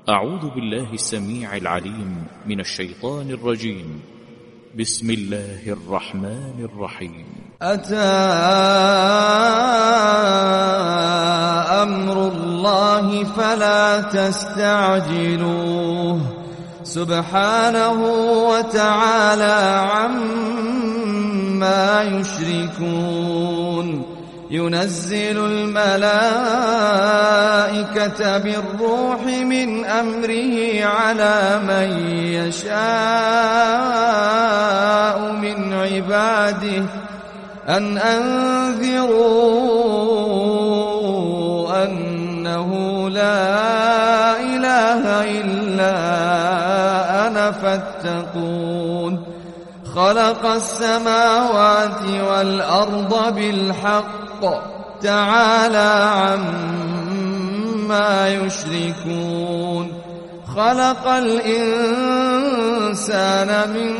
أعوذ بالله السميع العليم من الشيطان الرجيم. بسم الله الرحمن الرحيم. أتى أمر الله فلا تستعجلوه سبحانه وتعالى عما يشركون. ينزل الملائكة بالروح من أمره على من يشاء من عباده أن أنذروا أنه لا إله إلا أنا فاتقون. خلق السماوات والأرض بالحق تعالى عما يشركون. خلق الإنسان من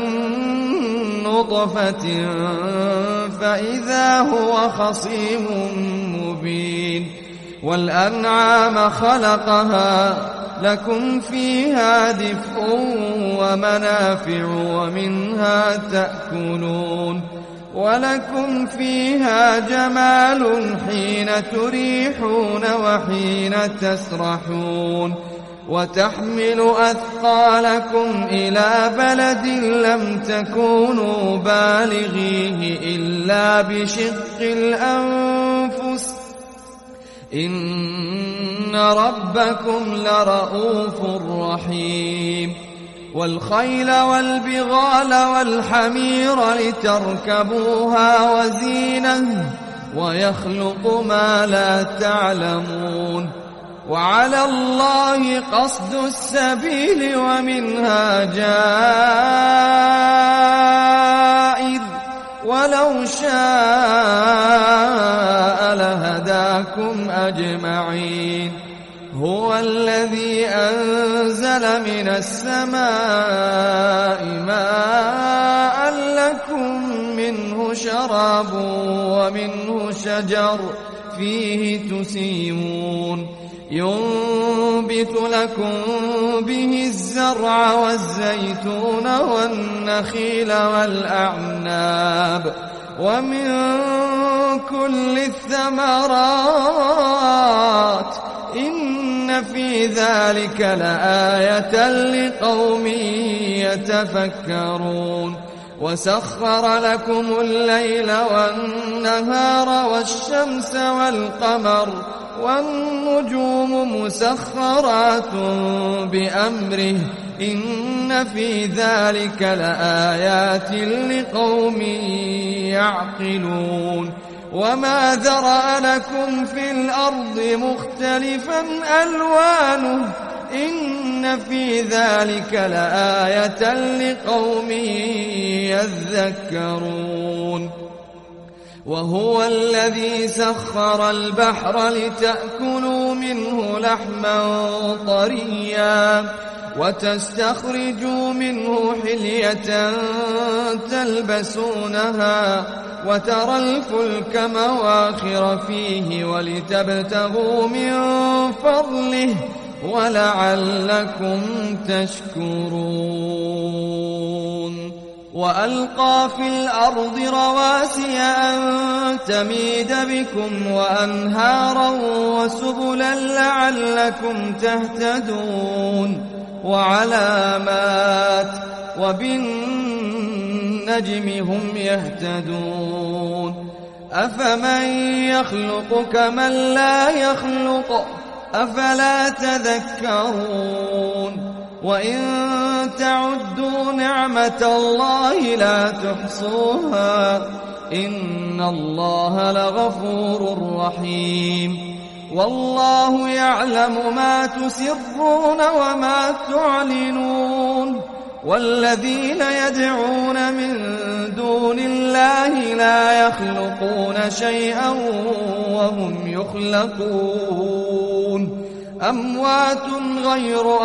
نطفة فإذا هو خصيم مبين. والأنعام خلقها لكم فيها دفء ومنافع ومنها تأكلون. ولكم فيها جمال حين تريحون وحين تسرحون. وتحمل أثقالكم إلى بلد لم تكونوا بالغيه إلا بشق الأنفس إن ربكم لرؤوف رحيم. والخيل والبغال والحمير لتركبوها وزينة ويخلق ما لا تعلمون. وعلى الله قصد السبيل ومنها جائر ولو شاء لهداكم أجمعين. هو الذي أنزل من السماء ماء لكم منه شراب ومنه شجر فيه تسيمون. ينبت لكم به الزرع والزيتون والنخيل والأعناب ومن كل الثمرات إن في ذلك لآية لقوم يتفكرون. وسخر لكم الليل والنهار والشمس والقمر والنجوم مسخرات بأمره إن في ذلك لآيات لقوم يعقلون. وما ذرأ لكم في الأرض مختلفا ألوانه إن في ذلك لآية لقوم يذكرون. وهو الذي سخر البحر لتأكلوا منه لحما طريا وتستخرجوا منه حلية تلبسونها وترى الفلك مواخر فيه ولتبتغوا من فضله ولعلكم تشكرون. وألقى في الأرض رواسي أن تميد بكم وأنهارا وسبلا لعلكم تهتدون. وعلامات وبالنجم هم يهتدون. أفمن يخلق كمن لا يخلق أفلا تذكرون. وإن تعدوا نعمة الله لا تحصوها إن الله لغفور رحيم. والله يعلم ما تسرون وما تعلنون. والذين يدعون من دون الله لا يخلقون شيئا وهم يخلقون. أموات غير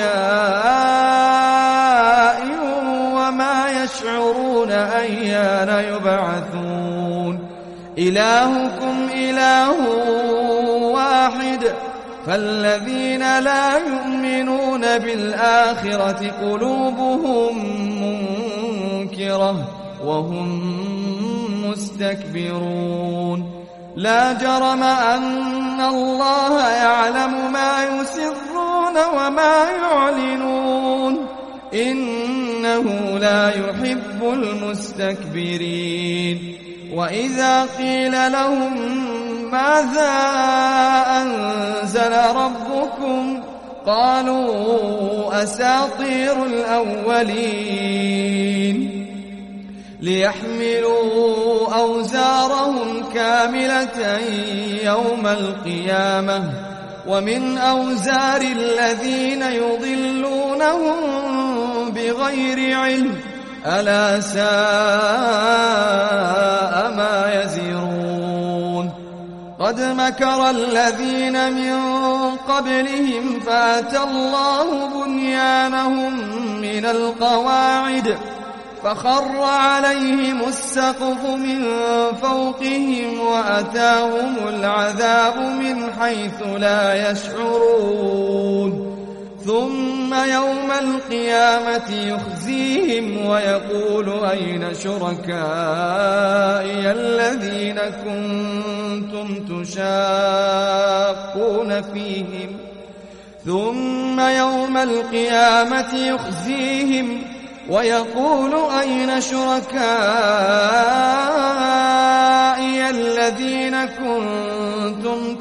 أحياء وما يشعرون أيان يبعثون. إلهكم إله واحد فالذين لا يؤمنون بالآخرة قلوبهم منكرة وهم مستكبرون لا جرم أن الله يعلم ما يسرون وما يعلنون إنه لا يحب المستكبرين وإذا قيل لهم ماذا أنزل ربكم قالوا أساطير الأولين ليحملوا أوزارهم كاملة يوم القيامة ومن أوزار الذين يضلونهم بغير علم ألا ساء ما يزرون قد مكر الذين من قبلهم فأتى الله بنيانهم من القواعد فخر عليهم السقف من فوقهم وأتاهم العذاب من حيث لا يشعرون ثم يوم القيامة يخزيهم ويقول أين شركائي الذين كنتم تشاقون فيهم ثم يوم القيامة يخزيهم ويقول أين شركائي الذين كنتم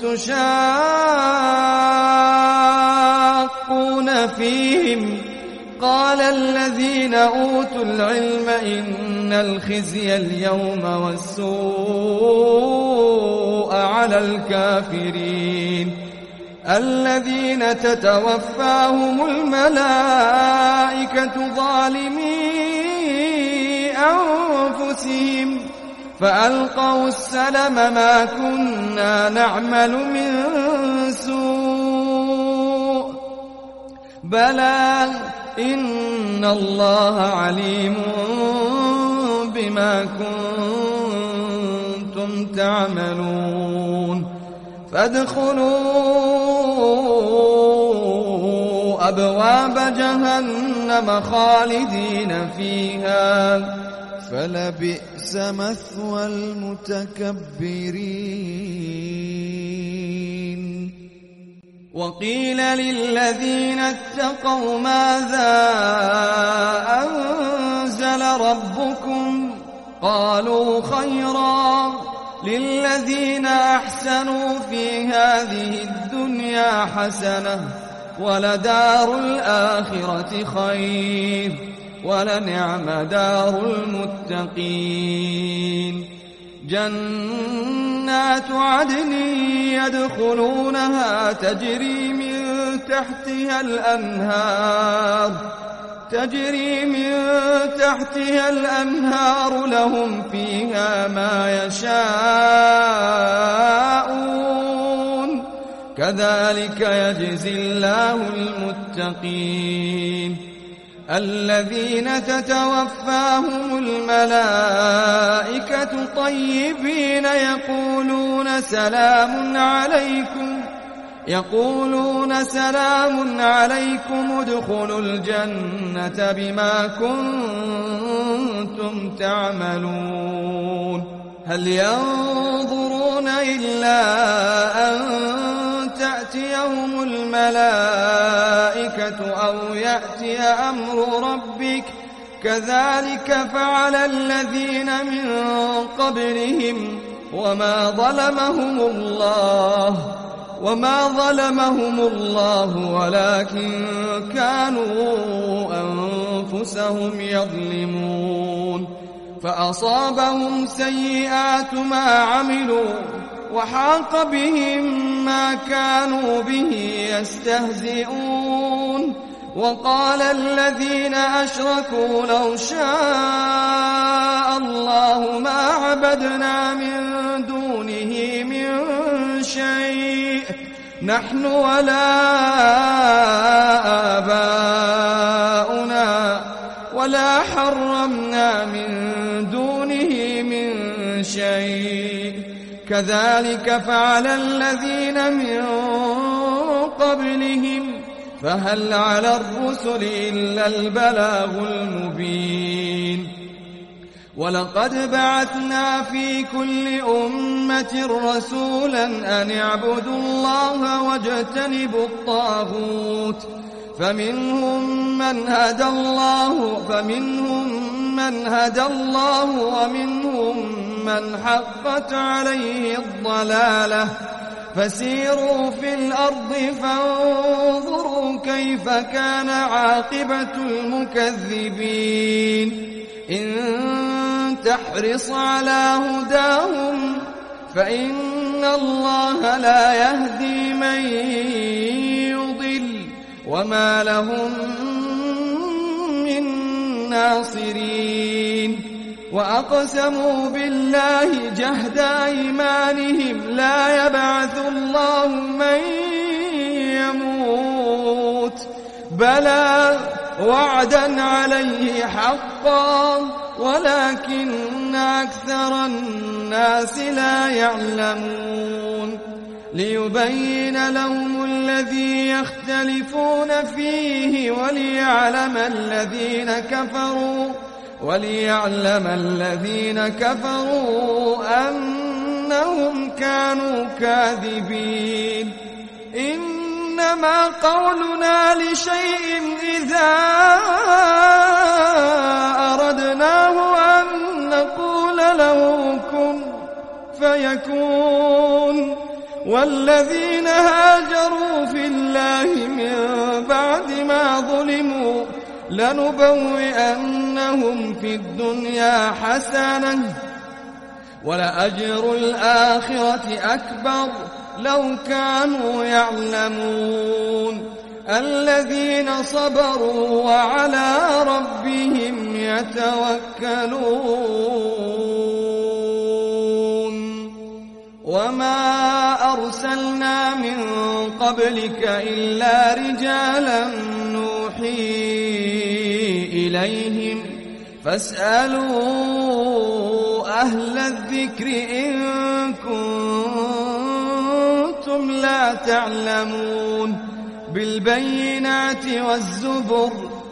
تشاقون فيهم قال الذين أوتوا العلم إن الخزي اليوم والسوء على الكافرين الذين تتوفاهم الملائكة ظالمي أنفسهم فألقوا السلم ما كنا نعمل من سوء بلى إن الله عليم بما كنتم تعملون فادخلوا أبواب جهنم خالدين فيها فلبئس مثوى المتكبرين وقيل للذين اتقوا ماذا أنزل ربكم قالوا خيرا للذين أحسنوا في هذه الدنيا حسنة ولدار الآخرة خير ولنعم دار المتقين جنات عدن يدخلونها تجري من تحتها الأنهار لهم فيها ما يشاءون كذلك يجزي الله المتقين الذين تتوفاهم الملائكة طيبين يقولون سلام عليكم ادخلوا الجنة بما كنتم تعملون هل ينظرون إلا أن تأتيهم الملائكة أو يأتي أمر ربك كذلك فعل الذين من قبلهم وما ظلمهم الله ولكن كانوا أنفسهم يظلمون فأصابهم سيئات ما عملوا وحاق بهم ما كانوا به يستهزئون وقال الذين أشركوا لو شاء الله ما عبدنا من دونه من شيء نحن ولا آباؤنا ولا حرمنا من دونه من شيء كذلك فعل الذين من قبلهم فهل على الرسل إلا البلاغ المبين ولقد بعثنا في كل أمة رسولا أن اعبدوا الله واجتنبوا الطاغوت فمنهم من هدى الله ومنهم من حقت عليه الضلالة فسيروا في الأرض فانظروا كيف كان عاقبة المكذبين إن تحرص على هداهم فإن الله لا يهدي من يضل وما لهم من ناصرين وأقسموا بالله جهد أيمانهم لا يبعث الله من يموت بلى وعدا عليه حقا ولكن أكثر الناس لا يعلمون ليبين لهم الذي يختلفون فيه وليعلم الذين كفروا أنهم كانوا كاذبين إنما قولنا لشيء إذا أردناه أن نقول له كن فيكون والذين هاجروا في الله من بعد ما ظلموا لنبوئنهم في الدنيا حسنة ولأجر الآخرة أكبر لو كانوا يعلمون الذين صبروا وعلى ربهم يتوكلون وما أرسلنا من قبلك إلا رجالا نوحي إليهم فاسألوا أهل الذكر إن كنتم لا تعلمون بالبينات والزبر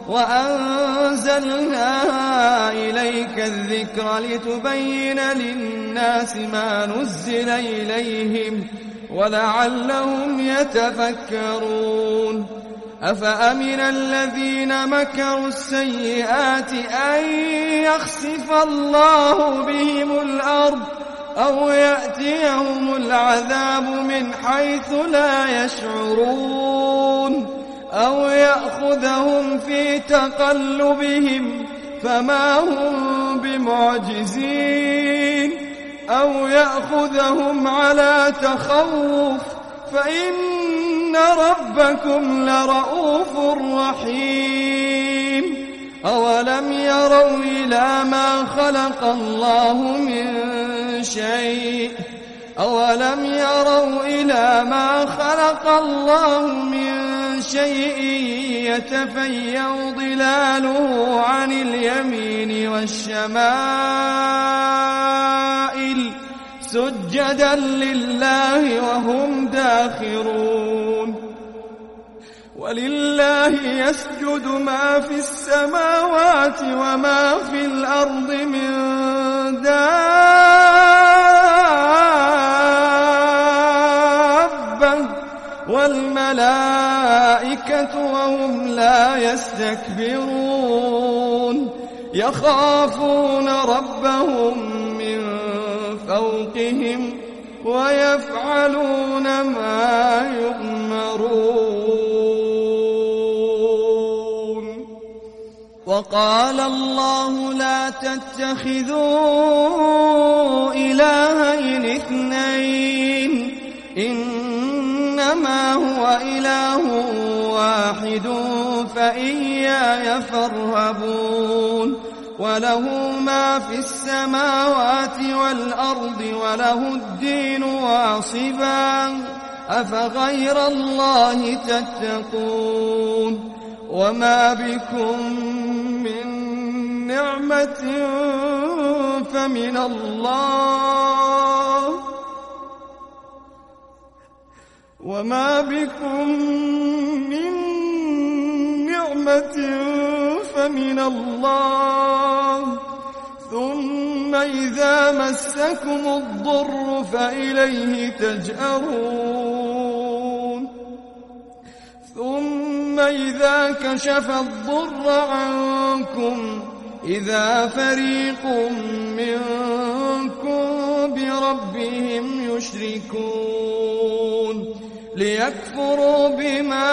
وأنزلنا إليك الذكر لتبين للناس ما نزل إليهم ولعلهم يتفكرون أفأمن الذين مكروا السيئات أن يخسف الله بهم الأرض أو يأتيهم العذاب من حيث لا يشعرون أو يأخذهم في تقلبهم فما هم بمعجزين أو يأخذهم على تخوف فإن ربكم لرؤوف رحيم أولم يروا إلى ما خلق الله من شيء يتفيأ ظلاله عن اليمين والشمائل سجدا لله وهم داخرون ولله يسجد ما في السماوات وما في الأرض من دابة والملائكة وهم لا يستكبرون يخافون ربهم من فوقهم ويفعلون ما يؤمرون وقال الله لا تتخذوا إلهين اثنين إنما هو إله واحد فإياي فارهبون وله ما في السماوات والأرض وله الدين واصبا أفغير الله تتقون وما بكم من نعمة فمن الله وما بكم من رحمة فمن الله، ثم إذا مسكم الضر فإليه تجأرون، ثم إذا كشف الضر عنكم إذا فريق منكم بربهم يشركون، ليكفروا بما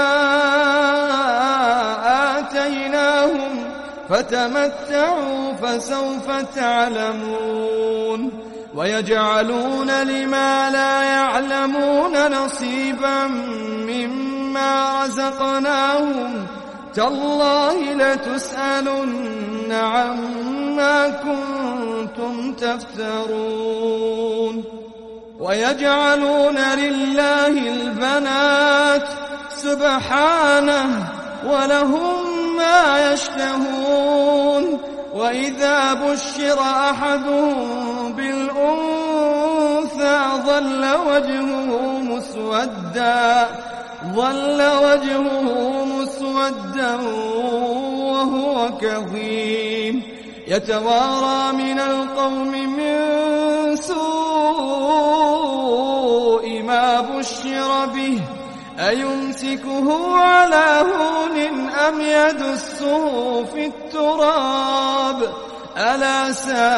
آتيناهم فتمتعوا فسوف تعلمون، ويجعلون لما لا يعلمون نصيبا مما رزقناهم، تالله لتسألن عما كنتم تفترون. ويجعلون لله البنات سبحانه ولهم ما يشتهون، وإذا بشر أحدهم بالأنثى ظل وجهه مسودا وهو كظيم، يتوارى من القوم من سوء ما بشر به، أيمسكه على هون أم يدسه في التراب، ألا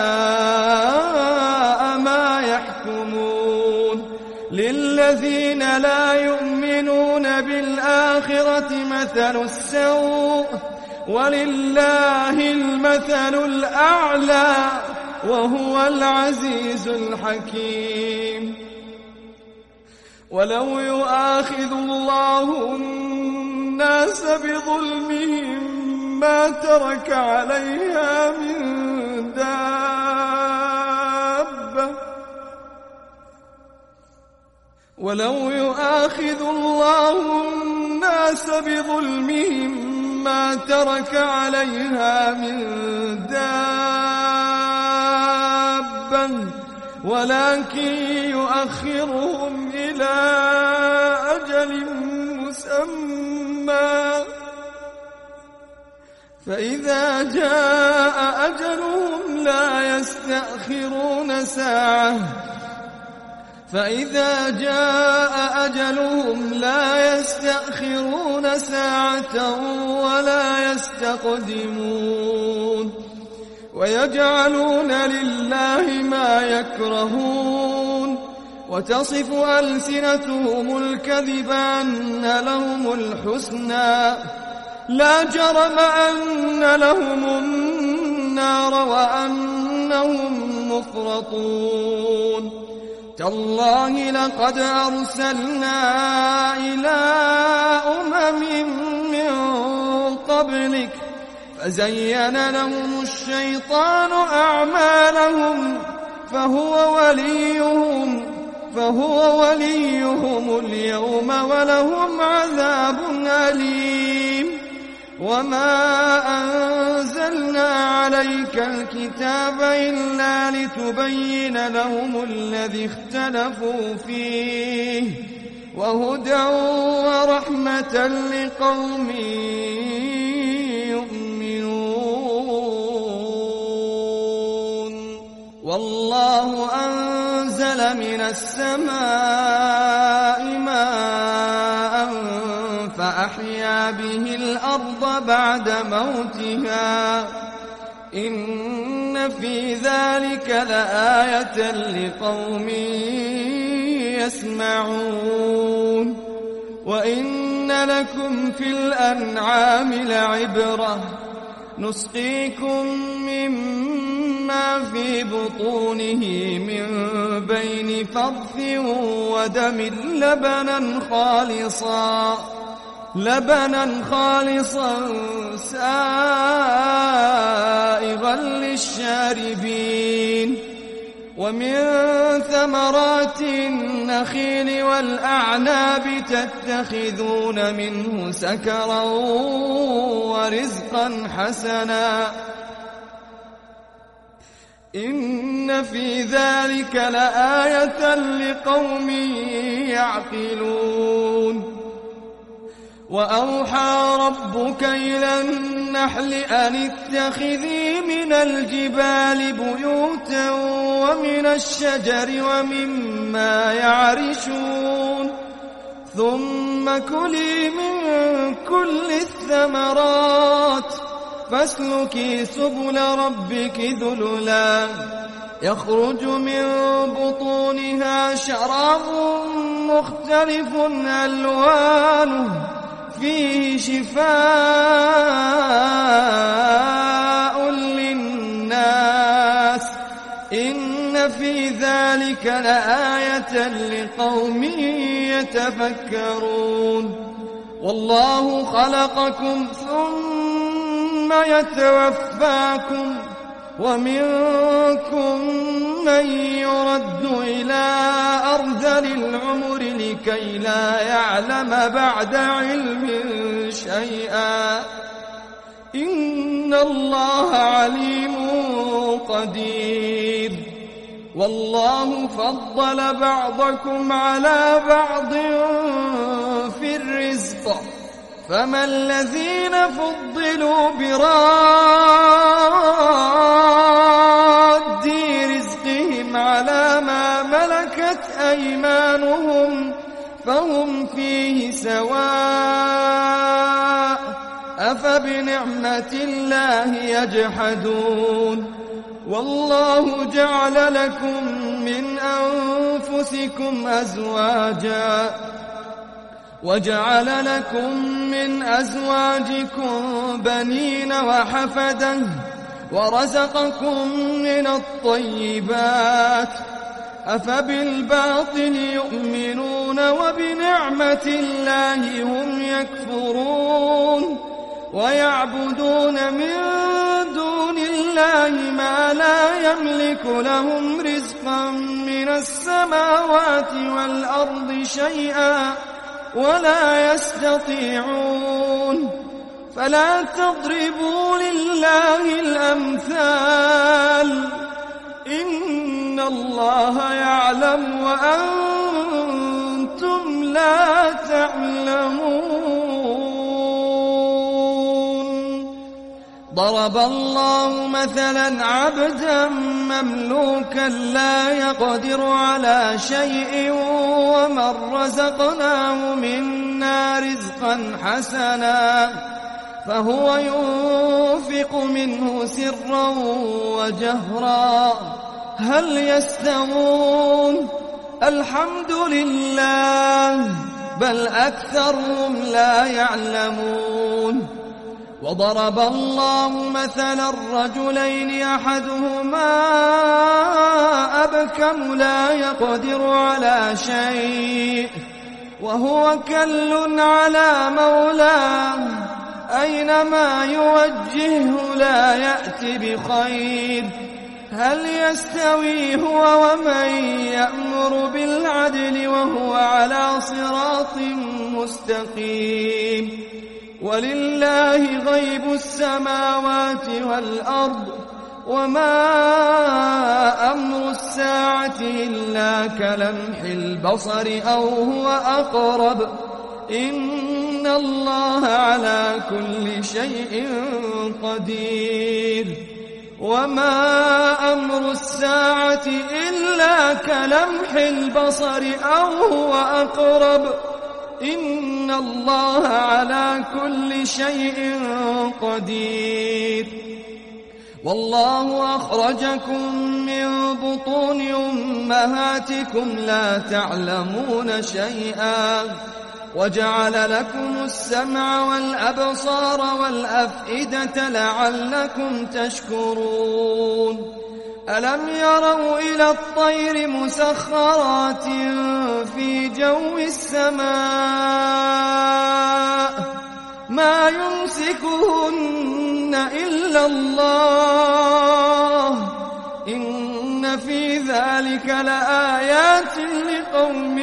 ساء ما يحكمون. للذين لا يؤمنون بالآخرة مثل السوء، ولله المثل الأعلى وهو العزيز الحكيم. ولو يؤاخذ الله الناس بظلمهم ما ترك عليها من دابة، ولو يؤاخذ الله الناس بظلمهم ما ترك عليها من دابة، ولكن يؤخرهم إلى أجل مسمى، فإذا جاء أجلهم لا يستأخرون ساعة، فإذا جاء أجلهم لا يستأخرون ساعة ولا يستقدمون. ويجعلون لله ما يكرهون، وتصف ألسنتهم الكذب أن لهم الحسنى، لا جرم أن لهم النار وأنهم مفرطون. تالله لقد أرسلنا إلى من قبلك فزين لهم الشيطان أعمالهم فهو وليهم اليوم ولهم عذاب أليم. وما أنزلنا عليك الكتاب إلا لتبين لهم الذي اختلفوا فيه وهدى ورحمة لقوم يؤمنون. والله أنزل من السماء ماء فأحيا به الأرض بعد موتها، إن في ذلك لآية لقوم يسمعون. وإن لكم في الأنعام لعبرة، نسقيكم مما في بطونه من بين فرث ودم لبنا خالصا سائغا للشاربين. ومن ثمرات النخيل والأعناب تتخذون منه سكرا ورزقا حسنا، إن في ذلك لآية لقوم يعقلون. وأوحى ربك إلى النحل أن اتخذي من الجبال بيوتا ومن الشجر ومما يعرشون ثم كلي من كل الثمرات فاسلكي سبل ربك ذللا يخرج من بطونها شراب مختلف ألوانه فيه شفاء للناس إن في ذلك لآية لقوم يتفكرون والله خلقكم ثم يتوفاكم ومنكم من يرد إلى أرذل العمر لكي لا يعلم بعد علم شيئا إن الله عليم قدير والله فضل بعضكم على بعض في الرزق فما الذين فضلوا براد رزقهم على ما ملكت أيمانهم فهم فيه سواء أفبنعمة الله يجحدون والله جعل لكم من أنفسكم أزواجا وجعل لكم من أزواجكم بنين وحفدة ورزقكم من الطيبات أفبالباطل يؤمنون وبنعمة الله هم يكفرون ويعبدون من دون الله ما لا يملك لهم رزقا من السماوات والأرض شيئا ولا يستطيعون فلا تضربوا لله الأمثال إن الله يعلم وأنتم لا تعلمون ضرب الله مثلا عبدا مملوكا لا يقدر على شيء ومن رزقناه منا رزقا حسنا فهو ينفق منه سرا وجهرا هل يستوون الحمد لله بل أكثرهم لا يعلمون وضرب الله مثلا رجلين أحدهما أبكم لا يقدر على شيء وهو كل على مولاه أينما يوجهه لا يأتي بخير هل يستوي هو ومن يأمر بالعدل وهو على صراط مستقيم ولله غيب السماوات والأرض وما أمر الساعة إلا كلمح البصر أو هو أقرب إن الله على كل شيء قدير وما أمر الساعة إلا كلمح البصر أو هو أقرب إن الله على كل شيء قدير والله أخرجكم من بطون أمهاتكم لا تعلمون شيئا وجعل لكم السمع والأبصار والأفئدة لعلكم تشكرون ألم يروا إلى الطير مسخرات في جو السماء ما يمسكهن إلا الله إن في ذلك لآيات لقوم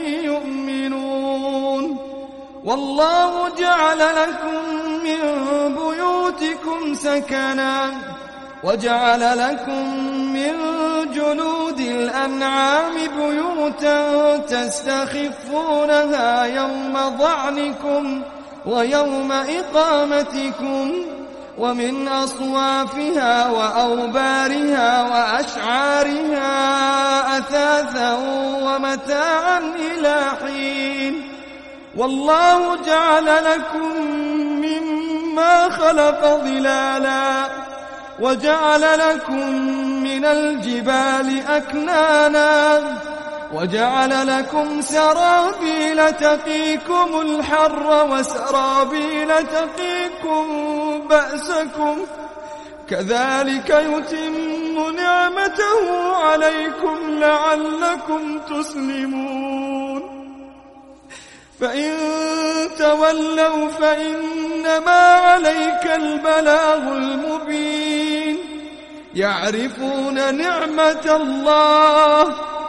يؤمنون والله جعل لكم من بيوتكم سكنا وجعل لكم من جلود الأنعام بيوتا تستخفونها يوم ظعنكم ويوم إقامتكم ومن أصوافها وأوبارها وأشعارها أثاثا ومتاعا إلى حين والله جعل لكم مما خلق ظلالا وجعل لكم من الجبال أكنانا وجعل لكم سرابيل تقيكم الحر وسرابيل تقيكم بأسكم كذلك يتم نعمته عليكم لعلكم تسلمون فإن تولوا فإنما عليك البلاغ المبين يعرفون نعمة الله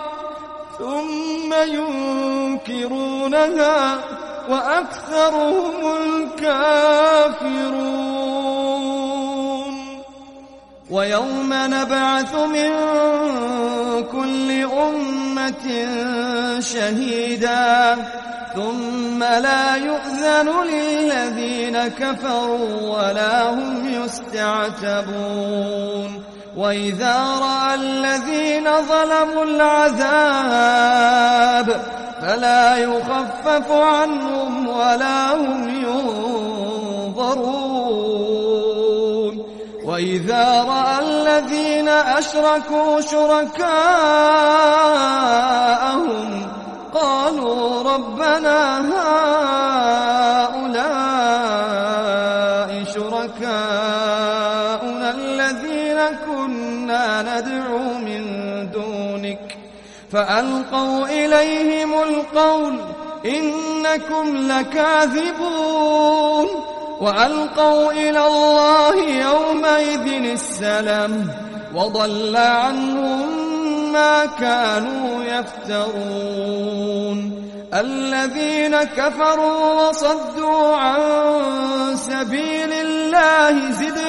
ثم ينكرونها وأكثرهم الكافرون ويوم نبعث من كل أمة شهيدا ثم لا يؤذن للذين كفروا ولا هم يستعتبون وإذا رأى الذين ظلموا العذاب فلا يخفف عنهم ولا هم ينظرون وإذا رأى الذين أشركوا شركاءهم قالوا ربنا هؤلاء شركاؤنا الذين كنا ندعو من دونك فألقوا إليهم القول إنكم لكاذبون وألقوا إلى الله يومئذ السلام وضل عنهم ما كانوا يفترون الذين كفروا وصدوا عن سبيل الله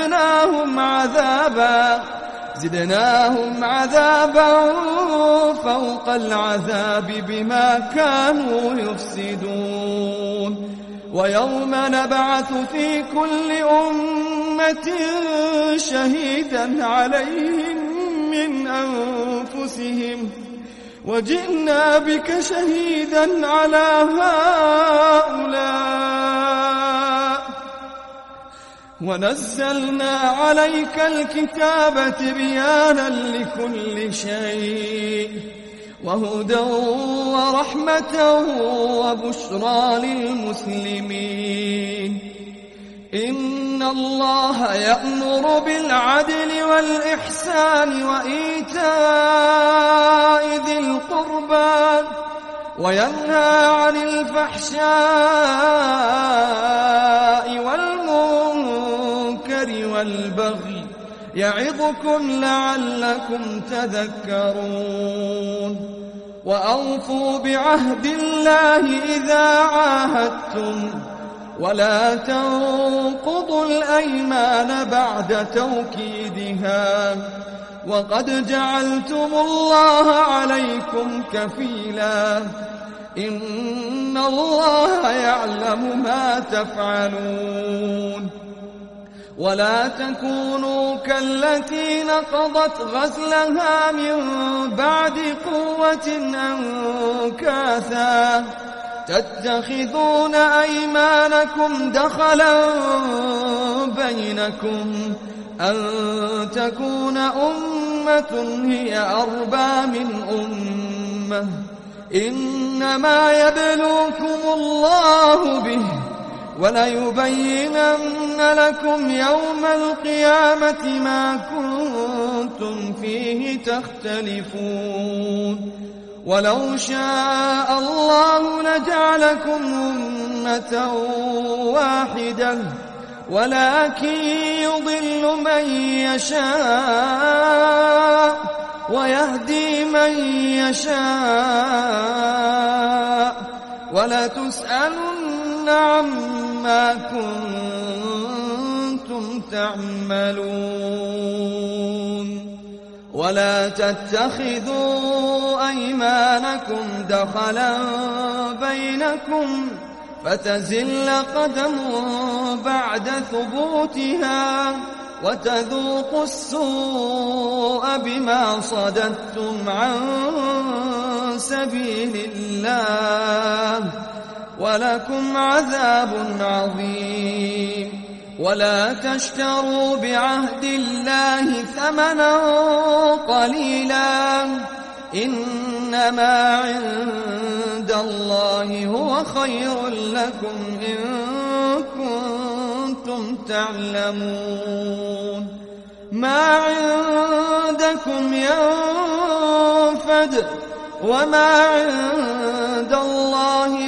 زدناهم عذابا فوق العذاب بما كانوا يفسدون ويوم نبعث في كل أمة شهيدا عليهم من أنفسهم وجئنا بك شهيدا على هؤلاء ونزلنا عليك الكتاب تبيانا لكل شيء وهدى ورحمة وبشرى للمسلمين إن الله يأمر بالعدل والإحسان وإيتاء ذي القربى وينهى عن الفحشاء والمنكر والبغي يعظكم لعلكم تذكرون وأوفوا بعهد الله إذا عاهدتم ولا تنقضوا الأيمان بعد توكيدها وقد جعلتم الله عليكم كفيلا إن الله يعلم ما تفعلون ولا تكونوا كالتي نقضت غزلها من بعد قوة أنكاثا تتخذون أيمانكم دخلا بينكم أن تكون أمة هي أربى من أمة إنما يبلوكم الله به وليبينن لكم يوم القيامة ما كنتم فيه تختلفون ولو شاء الله لجعلكم أمة واحدة ولكن يضل من يشاء ويهدي من يشاء ولتسألن عما كنتم تعملون ولا تتخذوا أيمانكم دخلا بينكم فتزل قدم بعد ثبوتها وتذوقوا السوء بما صددتم عن سبيل الله ولكم عذاب عظيم. ولا تشتروا بعهد الله ثمنا قليلا إنما عند الله هو خير لكم إن كنتم تعلمون. ما عندكم ينفد وما عند الله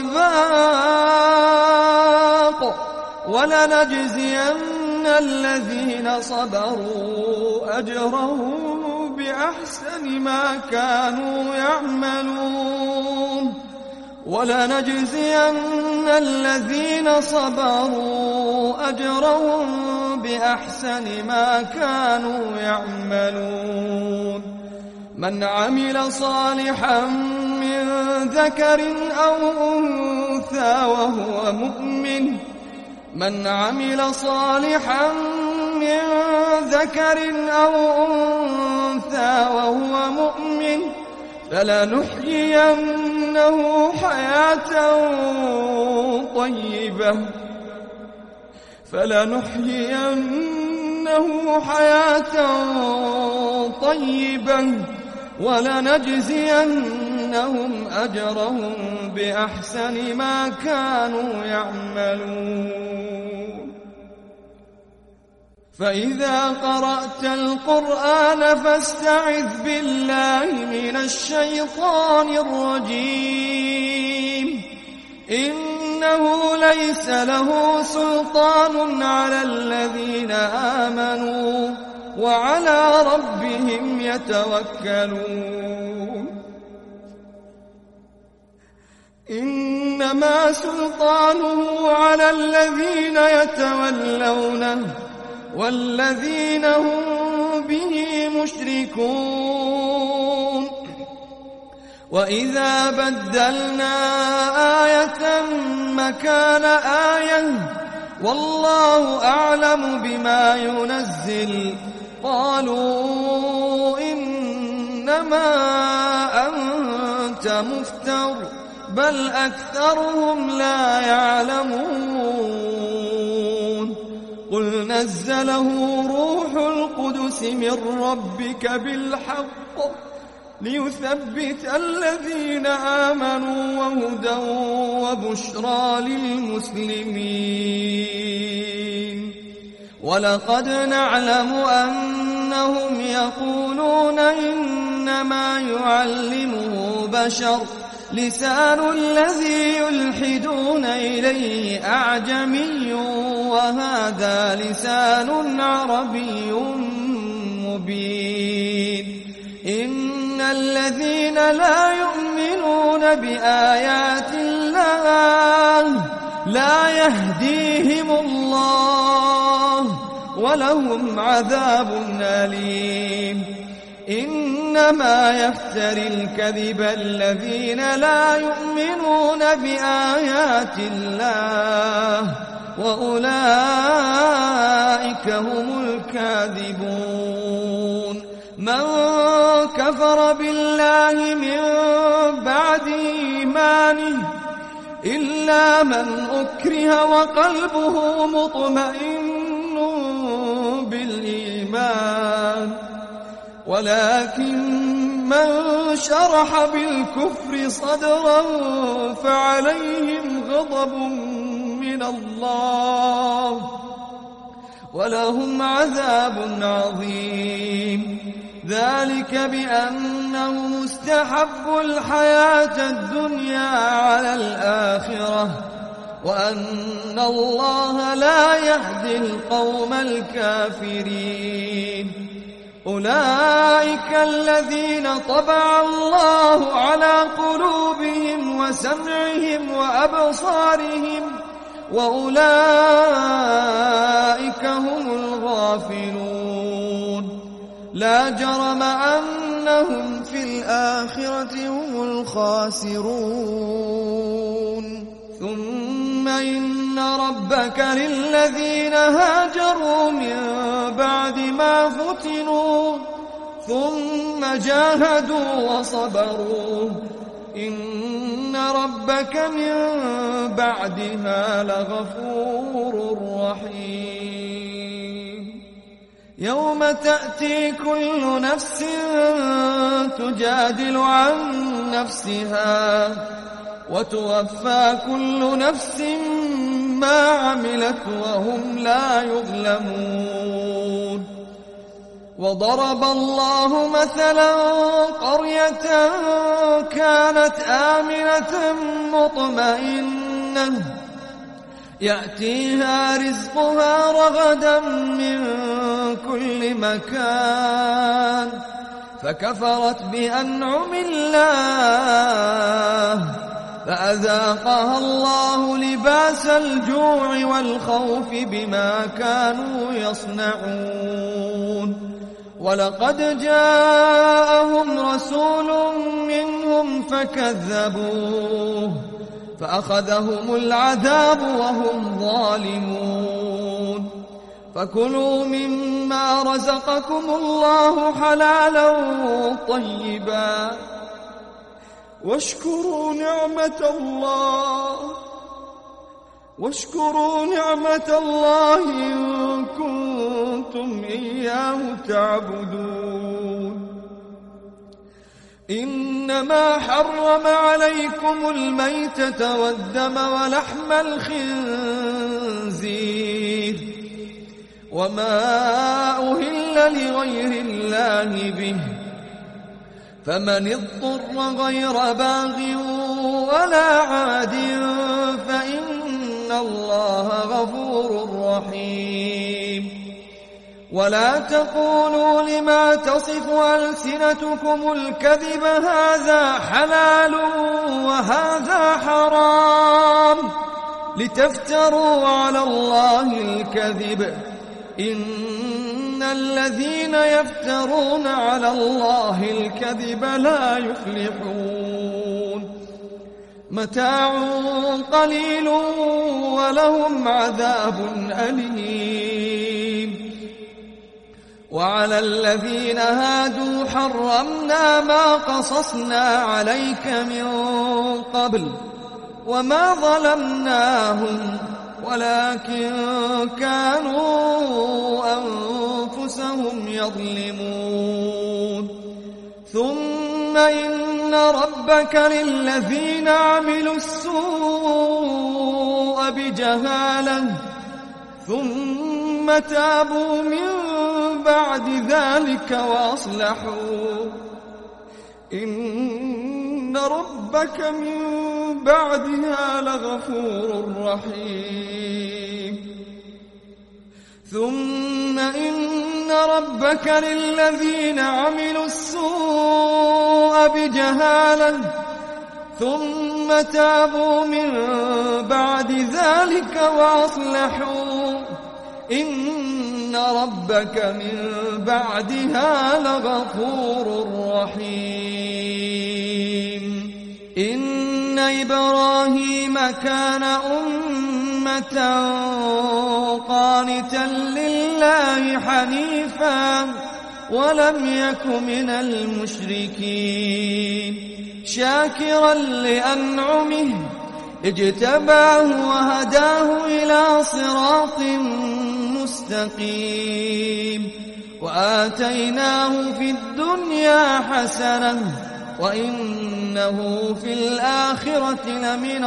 باق ولنجزين الذين صبروا أجرهم بأحسن ما كانوا يعملون. ولنجزين الذين صبروا أجرهم بأحسن ما كانوا يعملون. من عمل صالحا من ذكر أو أنثى وهو مؤمن من عمل صالحا من ذكر أو أنثى وهو مؤمن فلنحيينه حياة طيبة ولنجزينهم أجرهم بأحسن ما كانوا يعملون. فإذا قرأت القرآن فاستعذ بالله من الشيطان الرجيم إنه ليس له سلطان على الذين آمنوا وعلى ربهم يتوكلون. إنما سلطانه على الذين يتولونه والذين هم به مشركون. وإذا بدلنا آية مكان آية والله أعلم بما ينزل قالوا إنما أنت مفتر بل أكثرهم لا يعلمون. قل نزله روح القدس من ربك بالحق ليثبت الذين آمنوا وهدى وبشرى للمسلمين. ولقد نعلم أنهم يقولون إنما يعلمه بشر لسان الذي يلحدون إليه أعجمي وهذا لسان عربي مبين. إن الذين لا يؤمنون بآيات الله لا يهديهم الله ولهم عذاب أليم. إنما يفتري الكذب الذين لا يؤمنون بآيات الله وأولئك هم الكاذبون. من كفر بالله من بعد إيمانه إلا من أكره وقلبه مطمئن بالإيمان ولكن من شرح بالكفر صدرا فعليهم غضب من الله ولهم عذاب عظيم. ذلك بأنه مستحب الحياة الدنيا على الآخرة وأن الله لا يهدي القوم الكافرين. أولئك الذين طبع الله على قلوبهم وسمعهم وأبصارهم وأولئك هم الغافلون. لا جرم أنهم في الآخرة هم الخاسرون. ثم إن ربك للذين هاجروا من بعد ما فتنوا ثم جاهدوا وصبروا إن ربك من بعدها لغفور رحيم. يوم تأتي كل نفس تجادل عن نفسها وتوفى كل نفس ما عملت وهم لا يظلمون. وضرب الله مثلا قرية كانت آمنة مطمئنة يأتيها رزقها رغدا من كل مكان فكفرت بأنعم الله فأذاقها الله لباس الجوع والخوف بما كانوا يصنعون. ولقد جاءهم رسول منهم فكذبوه فأخذهم العذاب وهم ظالمون. فكلوا مما رزقكم الله حلالا طيبا واشكروا نعمة الله إن كنتم إياه تعبدون. إنما حرم عليكم الميتة والدم ولحم الخنزير وما أهل لغير الله به فمن اضطر غير باغ ولا عاد فإن الله غفور رحيم. ولا تقولوا لما تصف ألسنتكم الكذب هذا حلال وهذا حرام لتفتروا على الله الكذب إن الذين يفترون على الله الكذب لا يفلحون. متاع قليل ولهم عذاب أليم. وعلى الذين هادوا حرمنا ما قصصنا عليك من قبل وما ظلمناهم ولكن كانوا أنفسهم يظلمون. ثم إن ربك للذين عملوا السوء بجهالة ثم تابوا من بعد ذلك وأصلحوا إن ربك من بعدها لغفور رحيم. ثم إن ربك للذين عملوا السوء بجهالة ثم تابوا من بعد ذلك وأصلحوا إن ربك من بعدها لغفور رحيم. إن إبراهيم كان أمة قانتا لله حنيفا ولم يك من المشركين شاكرا لأنعمه اجتباه وهداه إلى صراط مستقيم. وآتيناه في الدنيا حسنة وإنه في الآخرة لمن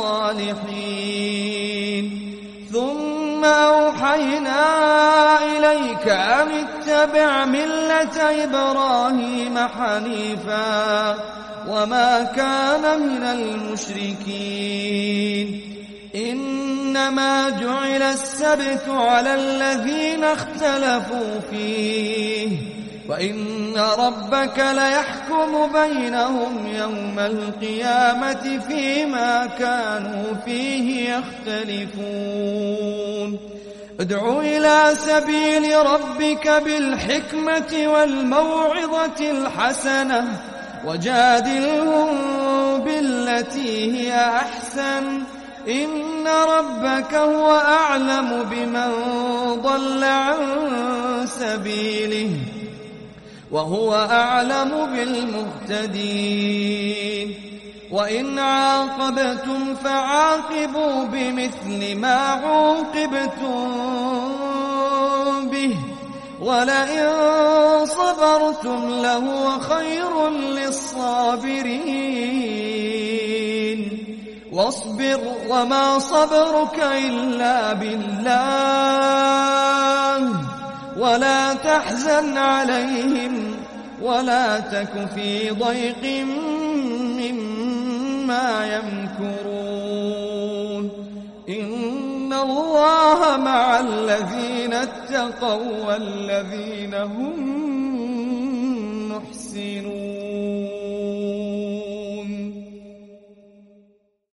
الصالحين. ثم أوحينا إليك أن اتبع ملة إبراهيم حنيفا وما كان من المشركين. إنما جعل السبت على الذين اختلفوا فيه وإن ربك ليحكم بينهم يوم القيامة فيما كانوا فيه يختلفون. ادع إلى سبيل ربك بالحكمة والموعظة الحسنة وجادلهم بالتي هي أحسن إن ربك هو أعلم بمن ضل عن سبيله وهو أعلم بالمهتدين وإن عاقبتم فعاقبوا بمثل ما عوقبتم به ولئن صبرتم لهو خير للصابرين واصبر وما صبرك إلا بالله ولا تحزن عليهم ولا تك في ضيق مما يمكرون إن الله مع الذين اتقوا والذين هم محسنون